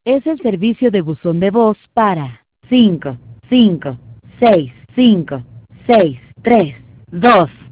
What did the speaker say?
Es el servicio de buzón de voz para 5, 5, 6, 5, 6, 3, 2.